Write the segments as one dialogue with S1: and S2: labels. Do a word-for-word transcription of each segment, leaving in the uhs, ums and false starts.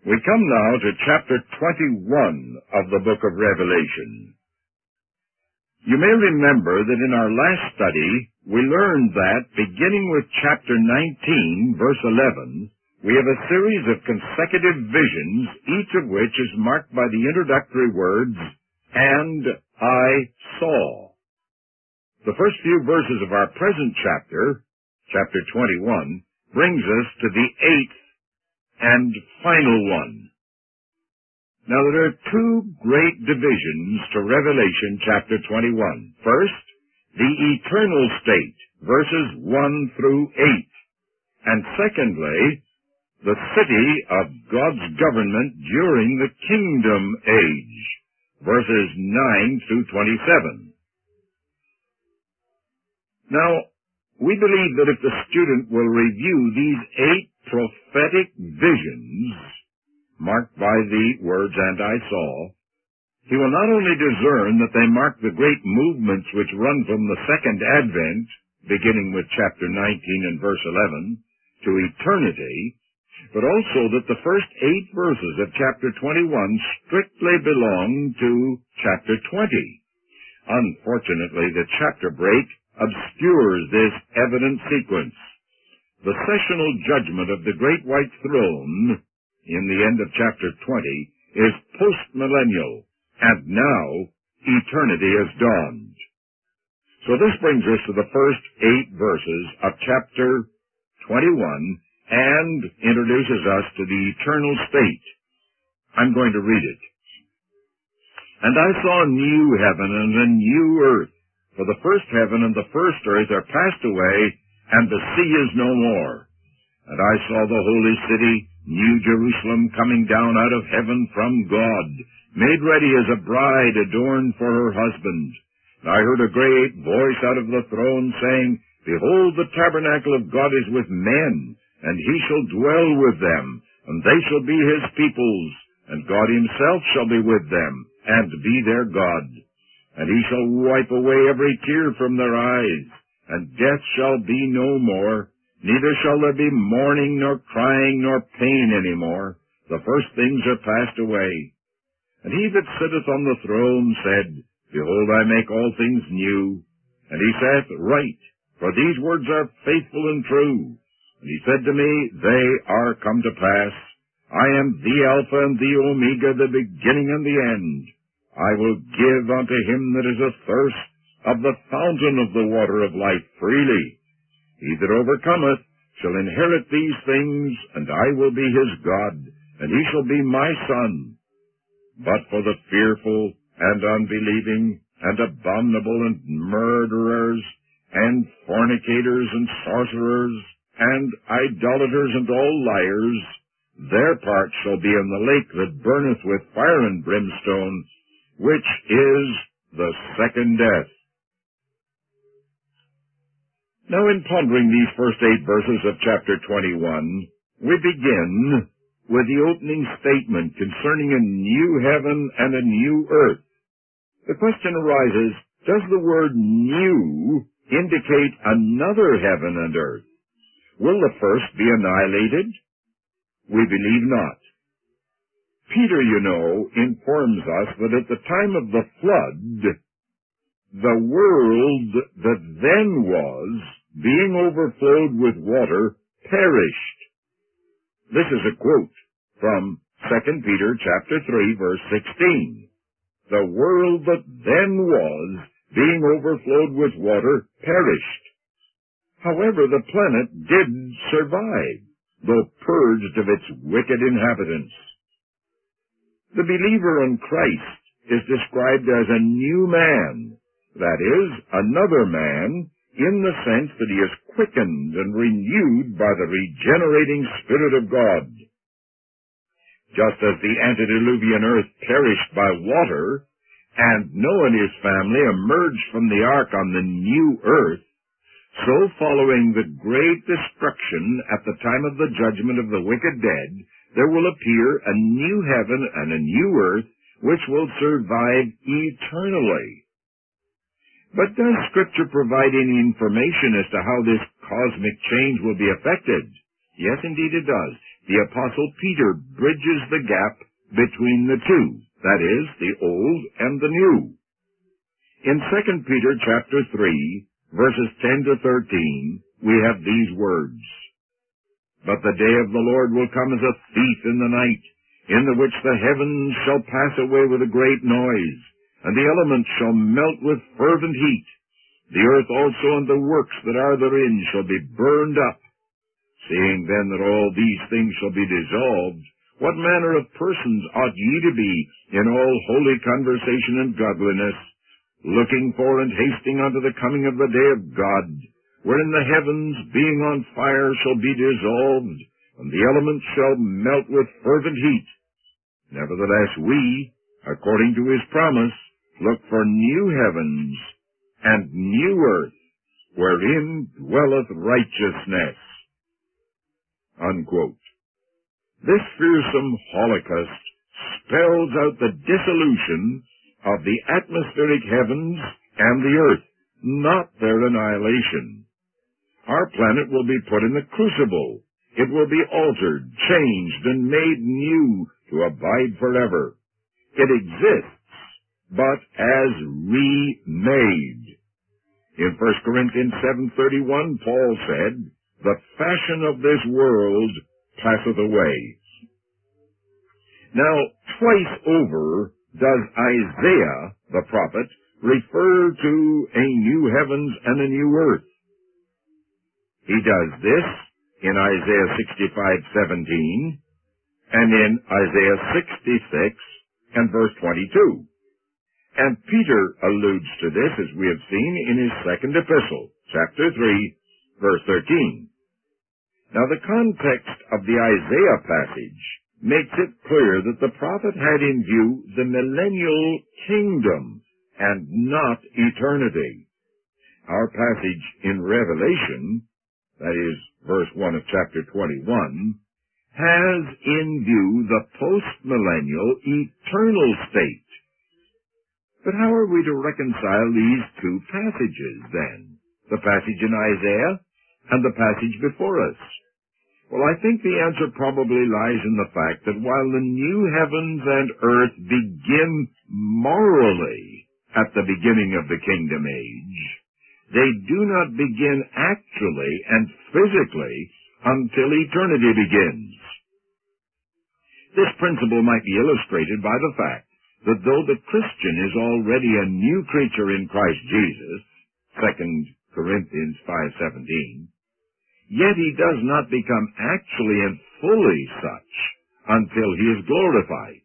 S1: We come now to chapter twenty-one of the book of Revelation. You may remember that in our last study, we learned that, beginning with chapter nineteen, verse eleven, we have a series of consecutive visions, each of which is marked by the introductory words, "And I saw." The first few verses of our present chapter, chapter twenty-one, brings us to the eighth and final one. Now there are two great divisions to Revelation chapter twenty-one. First, the eternal state, verses one through eight. And secondly, the city of God's government during the kingdom age, verses nine through twenty-seven. Now, we believe that if the student will review these eight prophetic visions, marked by the words, "And I saw," he will not only discern that they mark the great movements which run from the second advent, beginning with chapter nineteen and verse eleven, to eternity, but also that the first eight verses of chapter twenty-one strictly belong to chapter twenty. Unfortunately, the chapter break obscures this evident sequence. The sessional judgment of the great white throne in the end of chapter twenty is post-millennial, and now eternity has dawned. So this brings us to the first eight verses of chapter twenty-one and introduces us to the eternal state. I'm going to read it. "And I saw a new heaven and a new earth, for the first heaven and the first earth are passed away, and the sea is no more. And I saw the holy city, New Jerusalem, coming down out of heaven from God, made ready as a bride adorned for her husband. And I heard a great voice out of the throne saying, Behold, the tabernacle of God is with men, and he shall dwell with them, and they shall be his peoples, and God himself shall be with them, and be their God. And he shall wipe away every tear from their eyes, and death shall be no more, neither shall there be mourning, nor crying, nor pain any more. The first things are passed away. And he that sitteth on the throne said, Behold, I make all things new. And he saith, Write, for these words are faithful and true. And he said to me, They are come to pass. I am the Alpha and the Omega, the beginning and the end. I will give unto him that is athirst of the fountain of the water of life freely. He that overcometh shall inherit these things, and I will be his God, and he shall be my son. But for the fearful and unbelieving and abominable and murderers and fornicators and sorcerers and idolaters and all liars, their part shall be in the lake that burneth with fire and brimstone, which is the second death." Now, in pondering these first eight verses of chapter twenty-one, we begin with the opening statement concerning a new heaven and a new earth. The question arises, does the word new indicate another heaven and earth? Will the first be annihilated? We believe not. Peter, you know, informs us that at the time of the flood, the world that then was, being overflowed with water, perished. This is a quote from Second Peter chapter three, verse sixteen. The world that then was, being overflowed with water, perished. However, the planet did survive, though purged of its wicked inhabitants. The believer in Christ is described as a new man, that is, another man, in the sense that he is quickened and renewed by the regenerating Spirit of God. Just as the antediluvian earth perished by water, and Noah and his family emerged from the ark on the new earth, so following the great destruction at the time of the judgment of the wicked dead, there will appear a new heaven and a new earth which will survive eternally. But does Scripture provide any information as to how this cosmic change will be effected? Yes, indeed it does. the Apostle Peter bridges the gap between the two, that is, the old and the new. In Second Peter chapter three, verses ten to thirteen, we have these words, "But the day of the Lord will come as a thief in the night, in the which the heavens shall pass away with a great noise, and the elements shall melt with fervent heat. The earth also and the works that are therein shall be burned up. Seeing then that all these things shall be dissolved, what manner of persons ought ye to be in all holy conversation and godliness, looking for and hasting unto the coming of the day of God, wherein the heavens, being on fire, shall be dissolved, and the elements shall melt with fervent heat? Nevertheless we, according to his promise, look for new heavens and new earth, wherein dwelleth righteousness." Unquote. This fearsome holocaust spells out the dissolution of the atmospheric heavens and the earth, not their annihilation. Our planet will be put in the crucible. It will be altered, changed, and made new to abide forever. It exists, but as remade. In First Corinthians seven thirty-one, Paul said, "The fashion of this world passeth away." Now, twice over does Isaiah, the prophet, refer to a new heavens and a new earth. He does this in Isaiah sixty-five seventeen and in Isaiah sixty-six and verse twenty-two. And Peter alludes to this, as we have seen, in his second epistle, chapter three, verse thirteen. Now, the context of the Isaiah passage makes it clear that the prophet had in view the millennial kingdom and not eternity. Our passage in Revelation, that is, verse one of chapter twenty-one, has in view the post-millennial eternal state. But how are we to reconcile these two passages, then? The passage in Isaiah and the passage before us? Well, I think the answer probably lies in the fact that while the new heavens and earth begin morally at the beginning of the kingdom age, they do not begin actually and physically until eternity begins. This principle might be illustrated by the fact that though the Christian is already a new creature in Christ Jesus, Second Corinthians five seventeen, yet he does not become actually and fully such until he is glorified.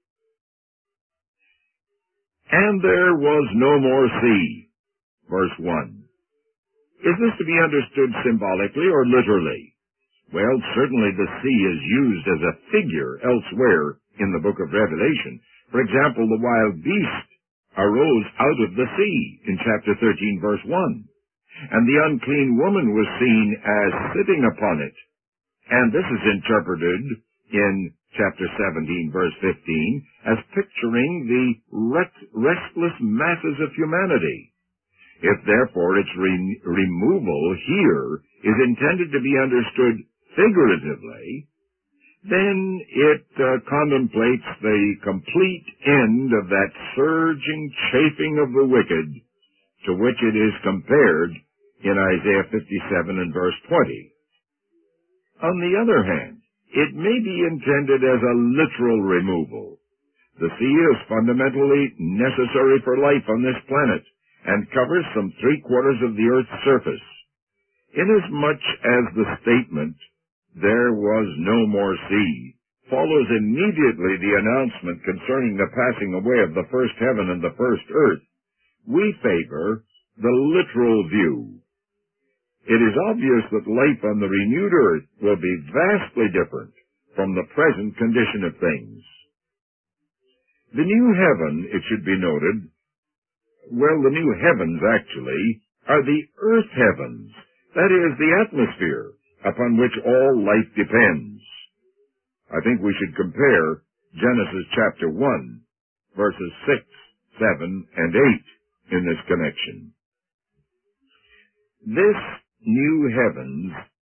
S1: "And there was no more sea," verse one. Is this to be understood symbolically or literally? Well, certainly the sea is used as a figure elsewhere in the book of Revelation. For example, the wild beast arose out of the sea in chapter thirteen, verse one. And the unclean woman was seen as sitting upon it. And this is interpreted in chapter seventeen, verse fifteen, as picturing the restless masses of humanity. If therefore its re- removal here is intended to be understood figuratively, then it uh, contemplates the complete end of that surging chafing of the wicked to which it is compared in Isaiah fifty-seven and verse twenty. On the other hand, it may be intended as a literal removal. The sea is fundamentally necessary for life on this planet and covers some three-quarters of the earth's surface. Inasmuch as the statement, "There was no more sea," follows immediately the announcement concerning the passing away of the first heaven and the first earth, we favor the literal view. It is obvious that life on the renewed earth will be vastly different from the present condition of things. The new heaven, it should be noted, well, the new heavens, actually, are the earth heavens, that is, the atmosphere upon which all life depends. I think we should compare Genesis chapter one, verses six, seven, and eight in this connection. This new heavens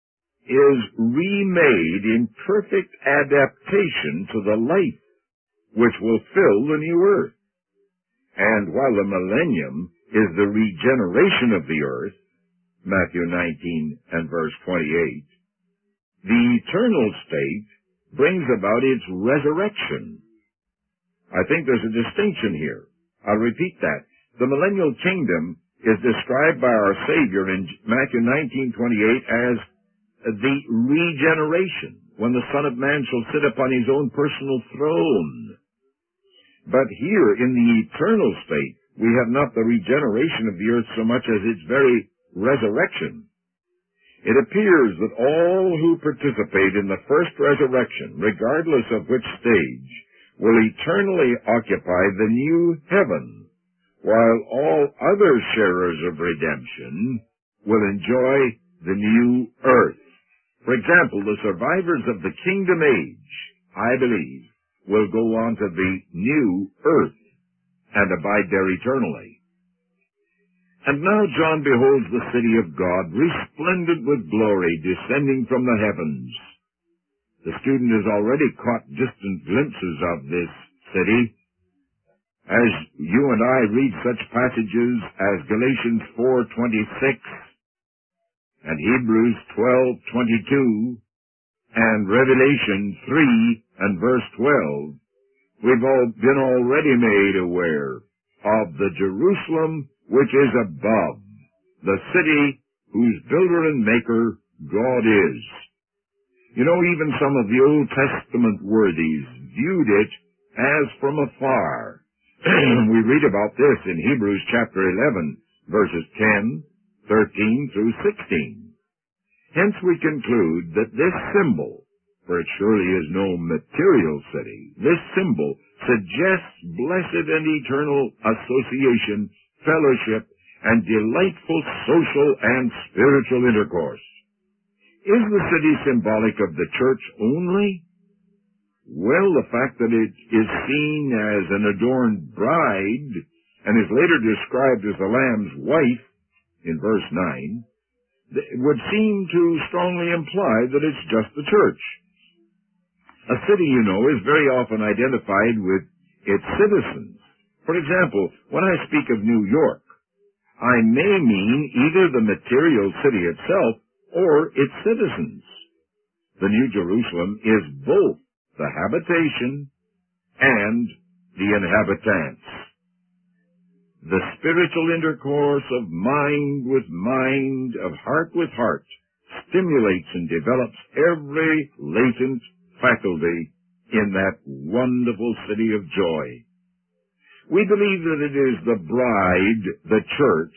S1: is remade in perfect adaptation to the life which will fill the new earth. And while the millennium is the regeneration of the earth, Matthew nineteen and verse twenty-eight, the eternal state brings about its resurrection. I think there's a distinction here. I'll repeat that. The millennial kingdom is described by our Savior in Matthew nineteen twenty-eight as the regeneration, when the Son of Man shall sit upon his own personal throne. But here in the eternal state, we have not the regeneration of the earth so much as its very resurrection. It appears that all who participate in the first resurrection, regardless of which stage, will eternally occupy the new heaven, while all other sharers of redemption will enjoy the new earth. For example, the survivors of the kingdom age, I believe, will go on to the new earth and abide there eternally. And now John beholds the city of God, resplendent with glory, descending from the heavens. The student has already caught distant glimpses of this city. As you and I read such passages as Galatians four twenty-six and Hebrews twelve twenty-two and Revelation three and verse twelve, we've all been already made aware of the Jerusalem which is above, the city whose builder and maker God is. You know, even some of the Old Testament worthies viewed it as from afar. We read about this in Hebrews chapter eleven, verses ten, thirteen through sixteen. Hence we conclude that this symbol, for it surely is no material city, this symbol suggests blessed and eternal association, fellowship, and delightful social and spiritual intercourse. Is the city symbolic of the church only? Well, the fact that it is seen as an adorned bride and is later described as the Lamb's wife in verse nine would seem to strongly imply that it's just the church. A city, you know, is very often identified with its citizens. For example, when I speak of New York, I may mean either the material city itself or its citizens. The New Jerusalem is both the habitation and the inhabitants. The spiritual intercourse of mind with mind, of heart with heart, stimulates and develops every latent faculty in that wonderful city of joy. We believe that it is the bride, the church,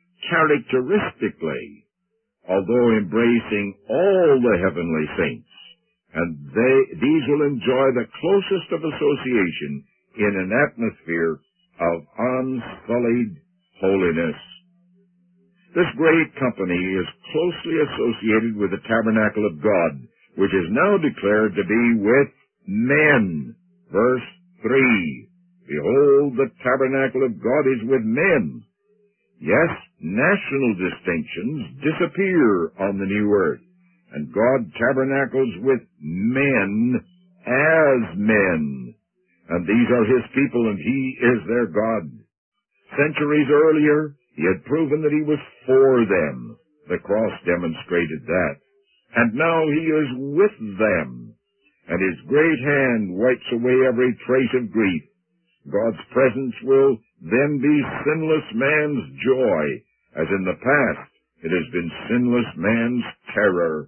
S1: characteristically, although embracing all the heavenly saints, and they, these will enjoy the closest of association in an atmosphere of unsullied holiness. This great company is closely associated with the tabernacle of God, which is now declared to be with men. Verse three, behold, the tabernacle of God is with men. Yes, national distinctions disappear on the new earth, and God tabernacles with men as men. And these are his people, and he is their God. Centuries earlier, he had proven that he was for them. The cross demonstrated that. And now he is with them, and his great hand wipes away every trace of grief. God's presence will then be sinless man's joy, as in the past it has been sinless man's terror.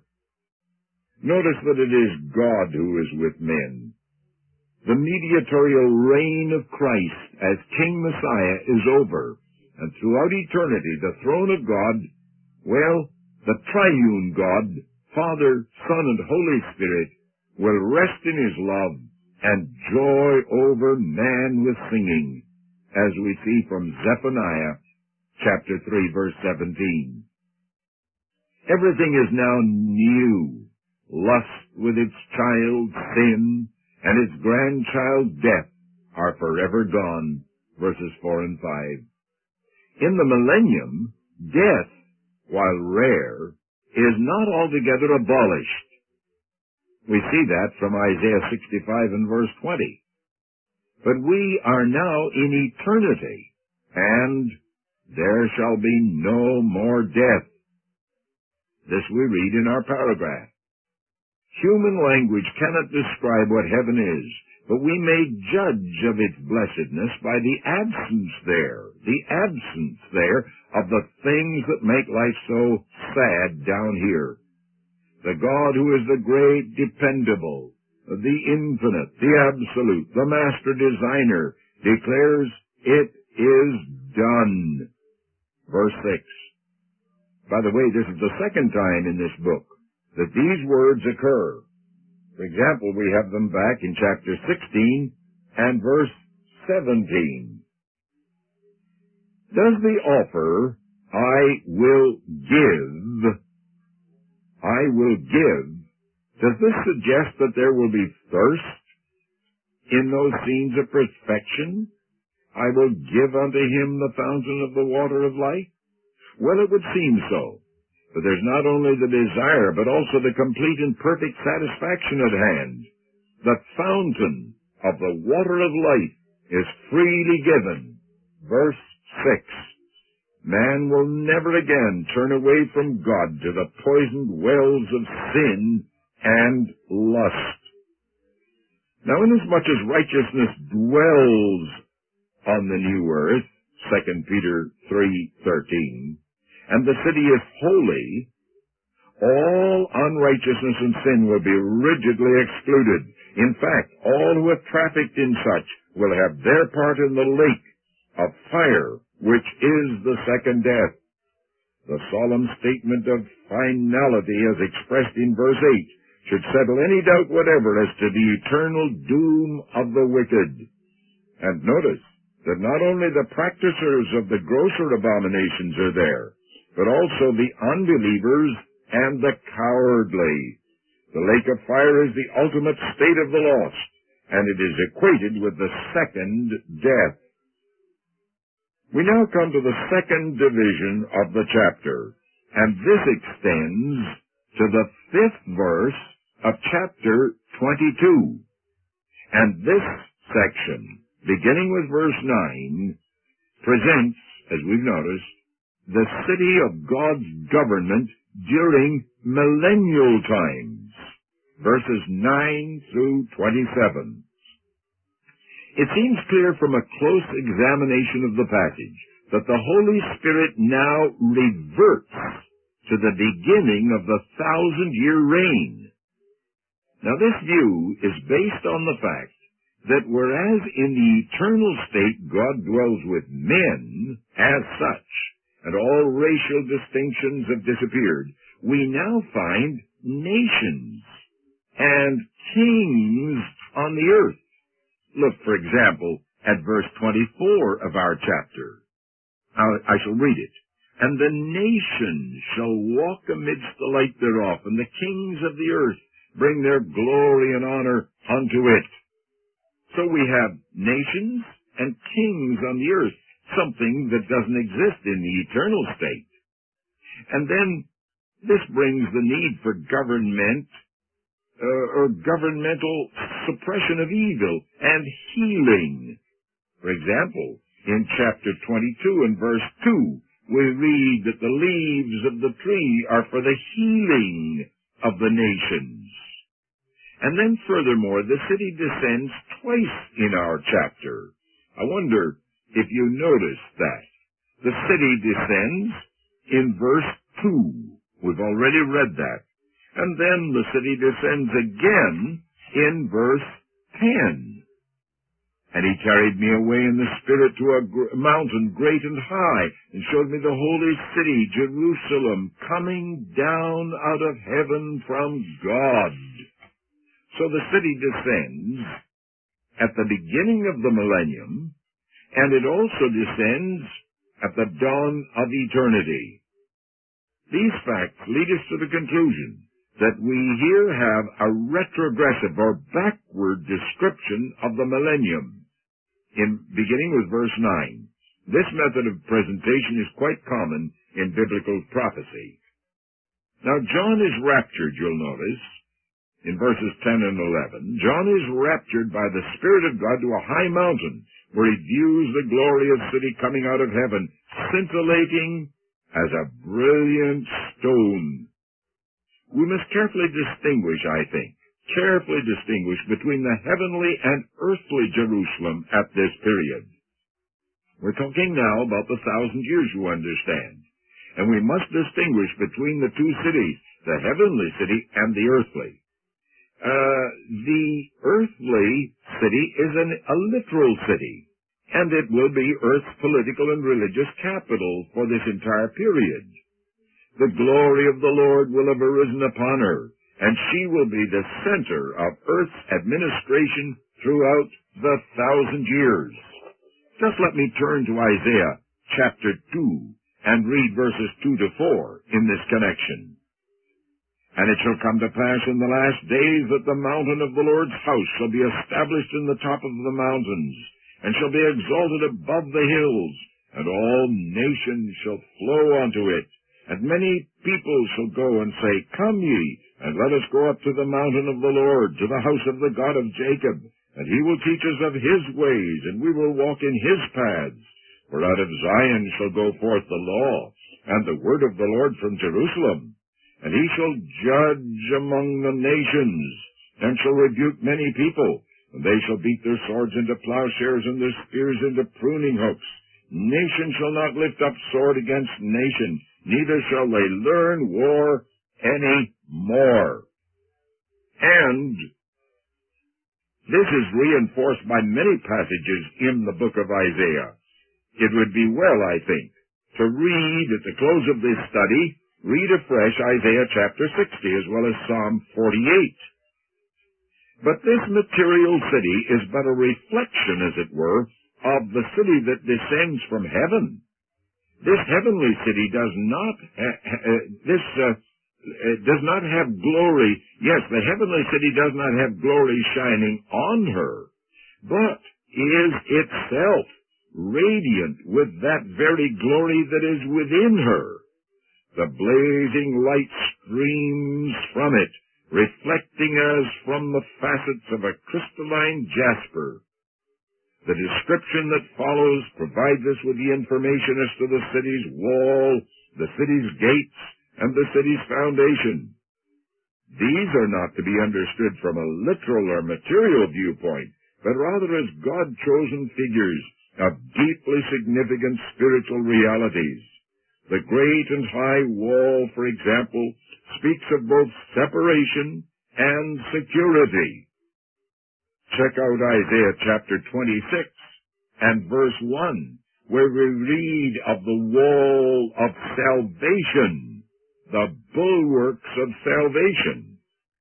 S1: Notice that it is God who is with men. The mediatorial reign of Christ as King Messiah is over, and throughout eternity the throne of God, well, the triune God, Father, Son, and Holy Spirit, will rest in his love and joy over man with singing, as we see from Zephaniah chapter three, verse seventeen. Everything is now new. Lust with its child, sin, and its grandchild, death, are forever gone, verses four and five. In the millennium, death, while rare, is not altogether abolished. We see that from Isaiah sixty-five and verse twenty. But we are now in eternity, and there shall be no more death. This we read in our paragraph. Human language cannot describe what heaven is, but we may judge of its blessedness by the absence there, the absence there of the things that make life so sad down here. The God who is the great, dependable, the infinite, the absolute, the master designer, declares it is done. Verse six. By the way, this is the second time in this book that these words occur. For example, we have them back in chapter sixteen and verse seventeen. Does the offer, I will give, I will give, does this suggest that there will be thirst in those scenes of perfection? I will give unto him the fountain of the water of life? Well, it would seem so. But there's not only the desire, but also the complete and perfect satisfaction at hand. The fountain of the water of life is freely given. Verse six. Man will never again turn away from God to the poisoned wells of sin and lust. Now, inasmuch as righteousness dwells on the new earth, Second Peter three thirteen, and the city is holy, all unrighteousness and sin will be rigidly excluded. In fact, all who have trafficked in such will have their part in the lake of fire, which is the second death. The solemn statement of finality as expressed in verse eight should settle any doubt whatever as to the eternal doom of the wicked. And notice that not only the practicers of the grosser abominations are there, but also the unbelievers and the cowardly. The lake of fire is the ultimate state of the lost, and it is equated with the second death. We now come to the second division of the chapter, and this extends to the fifth verse of chapter twenty-two. And this section, beginning with verse nine, presents, as we've noticed, the city of God's government during millennial times, verses nine through twenty-seven. It seems clear from a close examination of the passage that the Holy Spirit now reverts to the beginning of the thousand-year reign. Now, this view is based on the fact that whereas in the eternal state God dwells with men as such, and all racial distinctions have disappeared, we now find nations and kings on the earth. Look, for example, at verse twenty-four of our chapter. I shall read it. And the nations shall walk amidst the light thereof, and the kings of the earth bring their glory and honor unto it. So we have nations and kings on the earth, something that doesn't exist in the eternal state. And then this brings the need for government uh, or governmental suppression of evil and healing. For example, in chapter twenty-two and verse two, we read that the leaves of the tree are for the healing of the nations. And then furthermore, the city descends twice in our chapter. I wonder if you notice that. The city descends in verse two. We've already read that. And then the city descends again in verse ten. And he carried me away in the Spirit to a gr- mountain great and high, and showed me the holy city, Jerusalem, coming down out of heaven from God. So the city descends at the beginning of the millennium, and it also descends at the dawn of eternity. These facts lead us to the conclusion that we here have a retrogressive or backward description of the millennium, in beginning with verse nine. This method of presentation is quite common in biblical prophecy. Now, John is raptured, you'll notice, in verses ten and eleven. John is raptured by the Spirit of God to a high mountain, where he views the glorious city coming out of heaven, scintillating as a brilliant stone. We must carefully distinguish, I think, carefully distinguish between the heavenly and earthly Jerusalem at this period. We're talking now about the thousand years, you understand. And we must distinguish between the two cities, the heavenly city and the earthly. Uh, the earthly city is an, a literal city, and it will be Earth's political and religious capital for this entire period. The glory of the Lord will have arisen upon her, and she will be the center of Earth's administration throughout the thousand years. Just let me turn to Isaiah chapter two and read verses two to four in this connection. And it shall come to pass in the last days that the mountain of the Lord's house shall be established in the top of the mountains, and shall be exalted above the hills, and all nations shall flow unto it. And many people shall go and say, Come ye, and let us go up to the mountain of the Lord, to the house of the God of Jacob, and he will teach us of his ways, and we will walk in his paths. For out of Zion shall go forth the law, and the word of the Lord from Jerusalem. And he shall judge among the nations, and shall rebuke many people. And they shall beat their swords into plowshares, and their spears into pruning hooks. Nation shall not lift up sword against nation, neither shall they learn war any more. And this is reinforced by many passages in the book of Isaiah. It would be well, I think, to read at the close of this study, read afresh Isaiah chapter sixty as well as Psalm forty-eight. But this material city is but a reflection, as it were, of the city that descends from heaven. This heavenly city does not, ha- ha- this uh, uh, does not have glory. Yes, the heavenly city does not have glory shining on her, but is itself radiant with that very glory that is within her. The blazing light streams from it, reflecting as from the facets of a crystalline jasper. The description that follows provides us with the information as to the city's wall, the city's gates, and the city's foundation. These are not to be understood from a literal or material viewpoint, but rather as God-chosen figures of deeply significant spiritual realities. The great and high wall, for example, speaks of both separation and security. Check out Isaiah chapter twenty-six and verse one, where we read of the wall of salvation, the bulwarks of salvation.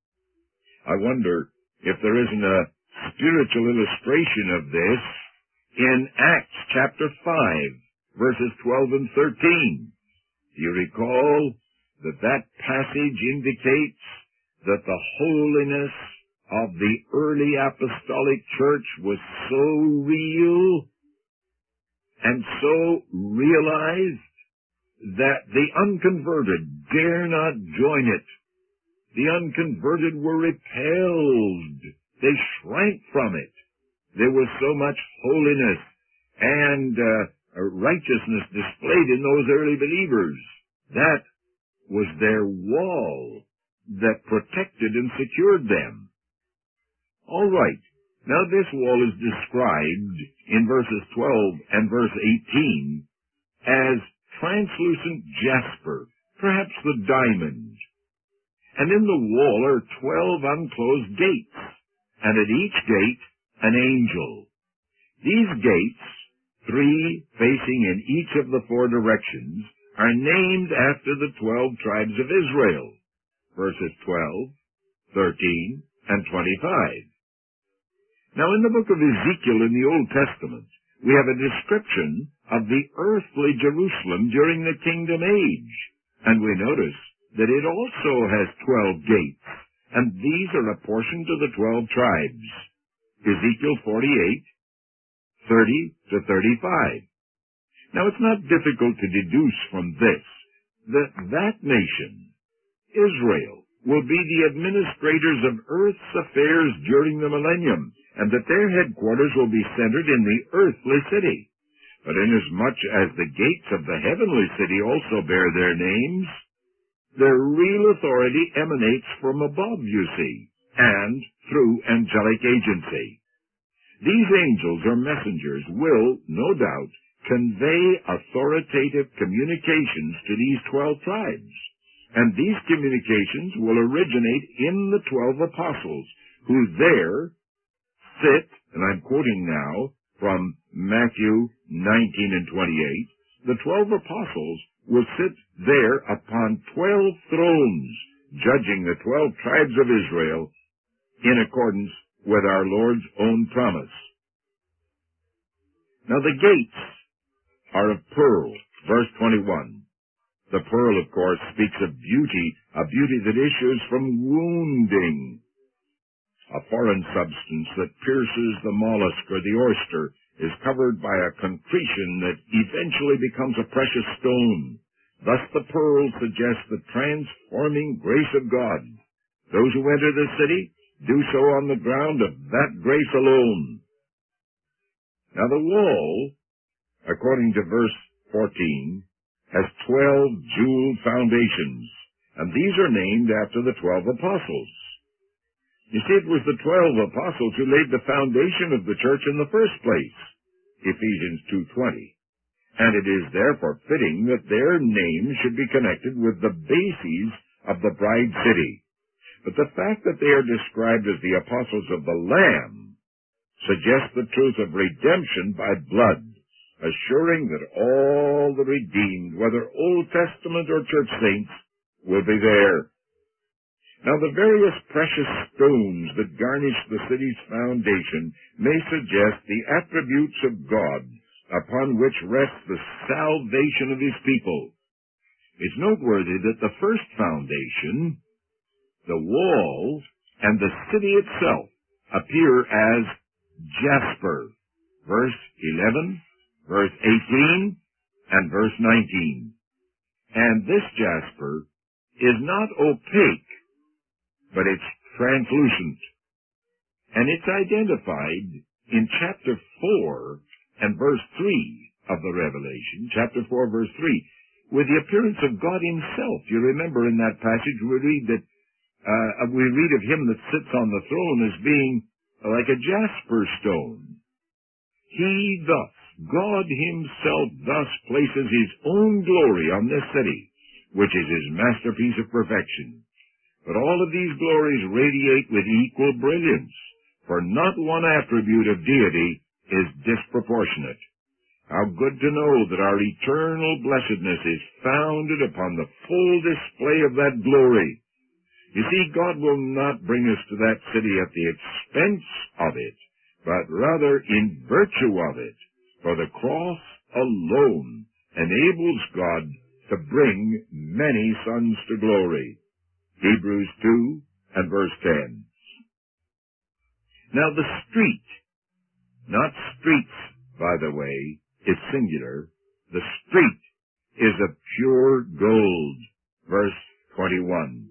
S1: I wonder if there isn't a spiritual illustration of this in Acts chapter five, verses twelve and thirteen. Do you recall that that passage indicates that the holiness of the early apostolic church was so real and so realized that the unconverted dare not join it. The unconverted were repelled. They shrank from it. There was so much holiness and uh, righteousness displayed in those early believers. That was their wall that protected and secured them. All right. Now this wall is described in verses twelve and verse eighteen as translucent jasper, perhaps the diamond. And in the wall are twelve unclosed gates, and at each gate an angel. These gates, three facing in each of the four directions, are named after the twelve tribes of Israel, verses twelve, thirteen, and twenty-five. Now in the book of Ezekiel in the Old Testament, we have a description of the earthly Jerusalem during the kingdom age, and we notice that it also has twelve gates, and these are apportioned to the twelve tribes. Ezekiel forty-eight, thirty to thirty-five. Now it's not difficult to deduce from this that that nation Israel will be the administrators of earth's affairs during the millennium, and that their headquarters will be centered in the earthly city. But inasmuch as the gates of the heavenly city also bear their names, their real authority emanates from above, you see, and through angelic agency. These angels or messengers will, no doubt, convey authoritative communications to these twelve tribes, and these communications will originate in the twelve apostles, who there sit, and I'm quoting now from Matthew nineteen and twenty-eight, the twelve apostles will sit there upon twelve thrones, judging the twelve tribes of Israel in accordance with our Lord's own promise. Now the gates are of pearl, verse twenty-one. The pearl, of course, speaks of beauty, a beauty that issues from wounding. A foreign substance that pierces the mollusk or the oyster is covered by a concretion that eventually becomes a precious stone. Thus the pearl suggests the transforming grace of God. Those who enter the city do so on the ground of that grace alone. Now the wall, according to verse fourteen, has twelve jeweled foundations, and these are named after the twelve apostles. You see, it was the twelve apostles who laid the foundation of the church in the first place, Ephesians two twenty, and it is therefore fitting that their names should be connected with the bases of the bride city. But the fact that they are described as the apostles of the Lamb suggests the truth of redemption by blood, assuring that all the redeemed, whether Old Testament or church saints, will be there. Now the various precious stones that garnish the city's foundation may suggest the attributes of God upon which rests the salvation of his people. It's noteworthy that the first foundation, the wall, and the city itself appear as jasper, verse eleven, verse eighteen, and verse nineteen. And this jasper is not opaque, but it's translucent. And it's identified in chapter four and verse three of the Revelation, chapter four, verse three, with the appearance of God himself. You remember in that passage we read that uh, we read of him that sits on the throne as being like a jasper stone. He thus, God himself thus places his own glory on this city, which is his masterpiece of perfection. But all of these glories radiate with equal brilliance, for not one attribute of deity is disproportionate. How good to know that our eternal blessedness is founded upon the full display of that glory. You see, God will not bring us to that city at the expense of it, but rather in virtue of it, for the cross alone enables God to bring many sons to glory. Hebrews two and verse ten. Now the street, not streets, by the way, is singular. The street is of pure gold, verse twenty-one.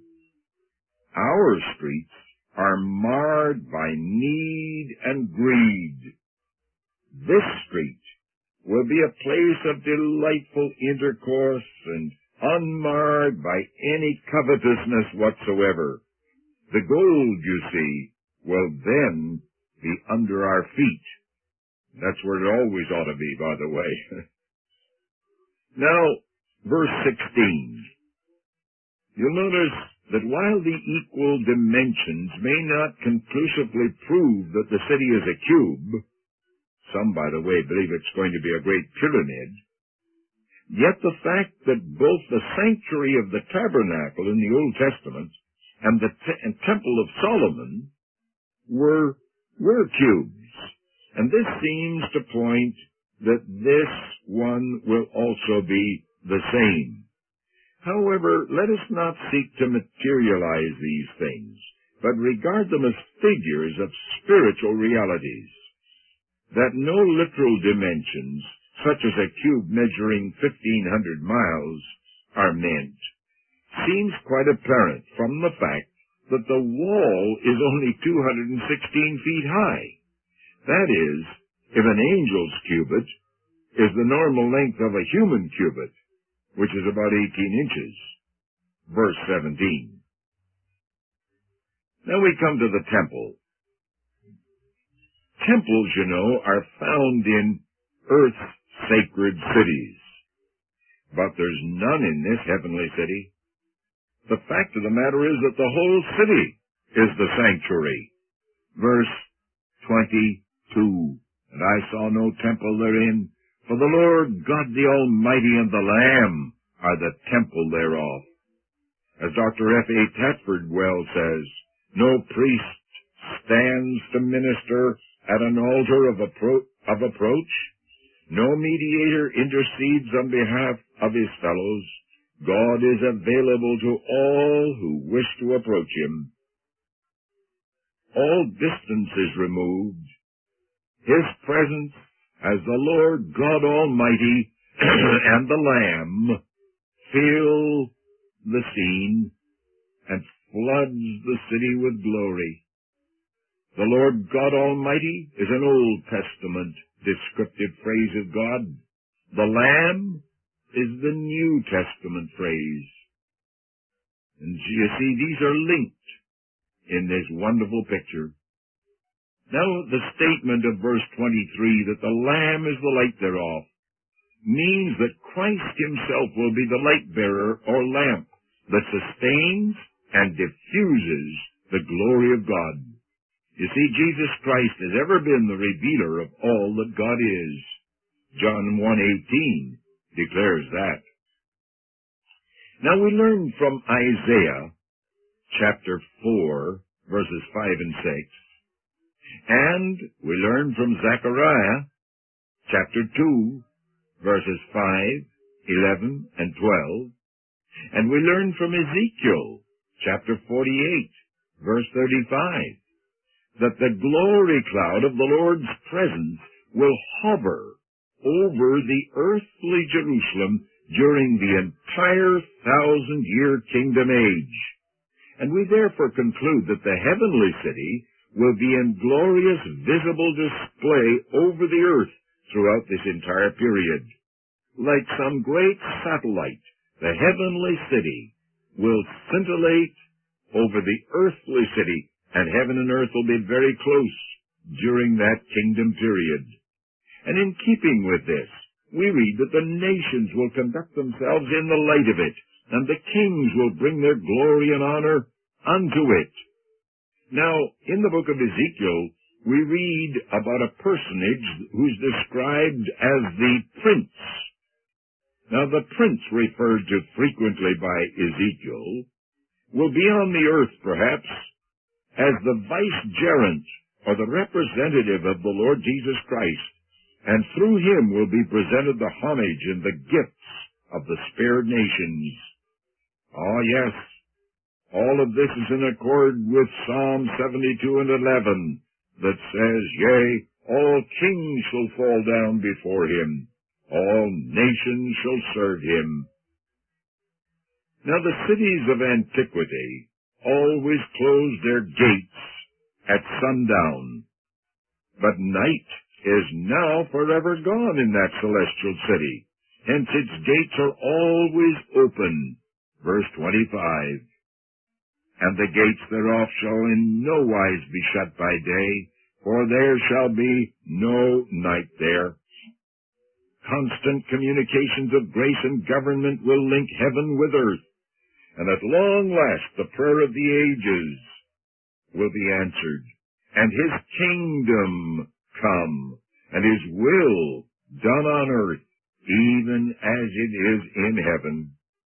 S1: Our streets are marred by need and greed. This street will be a place of delightful intercourse and unmarred by any covetousness whatsoever. The gold, you see, will then be under our feet. That's where it always ought to be, by the way. Now, verse sixteen. You'll notice that while the equal dimensions may not conclusively prove that the city is a cube, some, by the way, believe it's going to be a great pyramid, yet the fact that both the sanctuary of the tabernacle in the Old Testament and the te- and temple of Solomon were, were cubes, and this seems to point that this one will also be the same. However, let us not seek to materialize these things, but regard them as figures of spiritual realities. That no literal dimensions, such as a cube measuring fifteen hundred miles, are meant. seems quite apparent from the fact that the wall is only two hundred sixteen feet high. That is, if an angel's cubit is the normal length of a human cubit, which is about eighteen inches. Verse seventeen. Now we come to the temple. Temples, you know, are found in earth's sacred cities. But there's none in this heavenly city. The fact of the matter is that the whole city is the sanctuary. Verse twenty-two. And I saw no temple therein, for the Lord God the Almighty and the Lamb are the temple thereof. As Doctor F A Tatford well says, no priest stands to minister at an altar of, appro- of approach. No mediator intercedes on behalf of his fellows. God is available to all who wish to approach him. All distance is removed. His presence as the Lord God Almighty and the Lamb fill the scene and floods the city with glory. The Lord God Almighty is an Old Testament descriptive phrase of God. The Lamb is the New Testament phrase. And you see, these are linked in this wonderful picture. Now, the statement of verse twenty-three, that the Lamb is the light thereof, means that Christ himself will be the light bearer or lamp that sustains and diffuses the glory of God. You see, Jesus Christ has ever been the revealer of all that God is. John one eighteen declares that. Now we learn from Isaiah chapter four, verses five and six, and we learn from Zechariah chapter two, verses five, eleven, and twelve, and we learn from Ezekiel chapter forty-eight, verse thirty-five, that the glory cloud of the Lord's presence will hover over the earthly Jerusalem during the entire thousand-year kingdom age. And we therefore conclude that the heavenly city will be in glorious visible display over the earth throughout this entire period. Like some great satellite, the heavenly city will scintillate over the earthly city, and heaven and earth will be very close during that kingdom period. And in keeping with this, we read that the nations will conduct themselves in the light of it, and the kings will bring their glory and honor unto it. Now, in the book of Ezekiel, we read about a personage who's described as the prince. Now, the prince referred to frequently by Ezekiel will be on the earth, perhaps, as the vicegerent or the representative of the Lord Jesus Christ, and through him will be presented the homage and the gifts of the spared nations. Ah, yes, all of this is in accord with Psalm seventy-two and eleven, that says, Yea, all kings shall fall down before him, all nations shall serve him. Now the cities of antiquity always closed their gates at sundown, but night is now forever gone in that celestial city. Hence its gates are always open. Verse twenty-five. And the gates thereof shall in no wise be shut by day, for there shall be no night there. Constant communications of grace and government will link heaven with earth, and at long last the prayer of the ages will be answered, and his kingdom come, and his will done on earth, even as it is in heaven.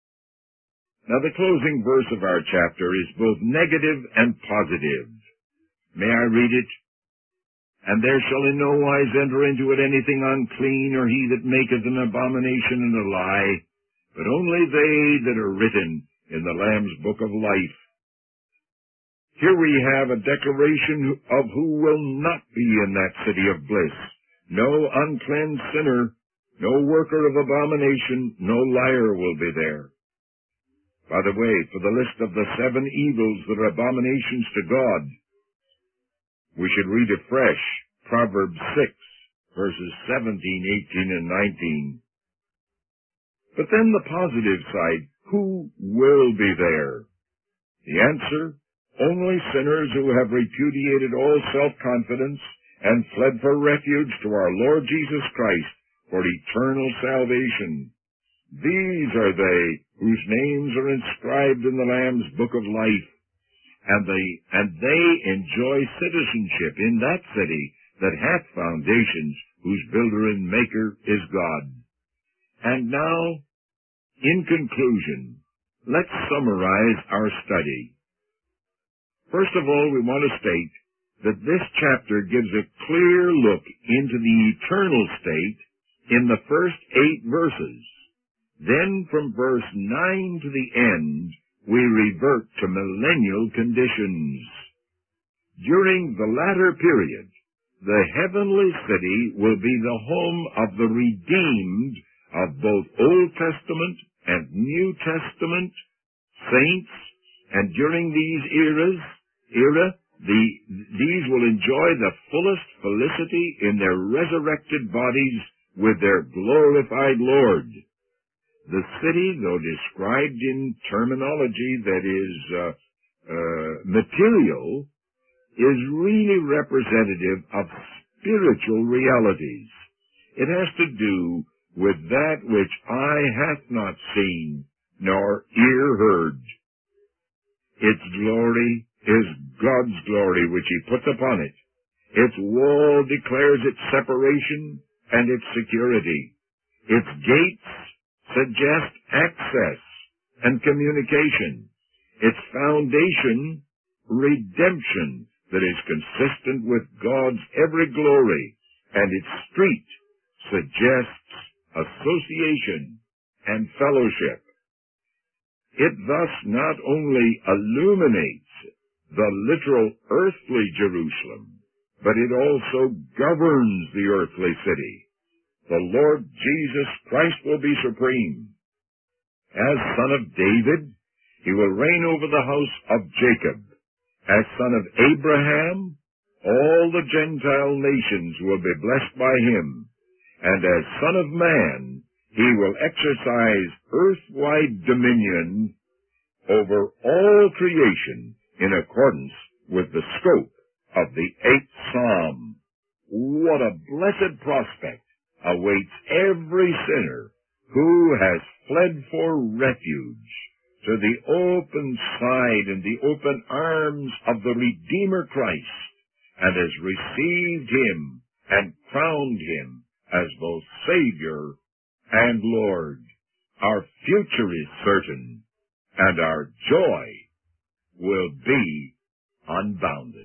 S1: Now the closing verse of our chapter is both negative and positive. May I read it? And there shall in no wise enter into it anything unclean, or he that maketh an abomination and a lie, but only they that are written in the Lamb's book of life. Here we have a declaration of who will not be in that city of bliss. No uncleansed sinner, no worker of abomination, no liar will be there. By the way, for the list of the seven evils that are abominations to God, we should read afresh Proverbs six, verses seventeen, eighteen, and nineteen. But then the positive side, who will be there? The answer, only sinners who have repudiated all self-confidence and fled for refuge to our Lord Jesus Christ for eternal salvation. These are they whose names are inscribed in the Lamb's book of life, and they, and they enjoy citizenship in that city that hath foundations, whose builder and maker is God. And now, in conclusion, let's summarize our study. First of all, we want to state that this chapter gives a clear look into the eternal state in the first eight verses. Then from verse nine to the end, we revert to millennial conditions. During the latter period, the heavenly city will be the home of the redeemed of both Old Testament and New Testament saints, and during these eras, era, the, these will enjoy the fullest felicity in their resurrected bodies with their glorified Lord. The city, though described in terminology that is uh, uh, material, is really representative of spiritual realities. It has to do with that which eye hath not seen, nor ear heard. Its glory is God's glory which he puts upon it. Its wall declares its separation and its security. Its gates suggest access and communication. Its foundation, redemption that is consistent with God's every glory, and its street suggests association and fellowship. It thus not only illuminates the literal earthly Jerusalem, but it also governs the earthly city. The Lord Jesus Christ will be supreme. As son of David, he will reign over the house of Jacob. As son of Abraham, all the Gentile nations will be blessed by him. And as son of man, he will exercise earth-wide dominion over all creation in accordance with the scope of the eighth Psalm. What a blessed prospect awaits every sinner who has fled for refuge to the open side and the open arms of the Redeemer Christ, and has received him and crowned him as both Savior and Lord. Our future is certain, and our joy will be unbounded.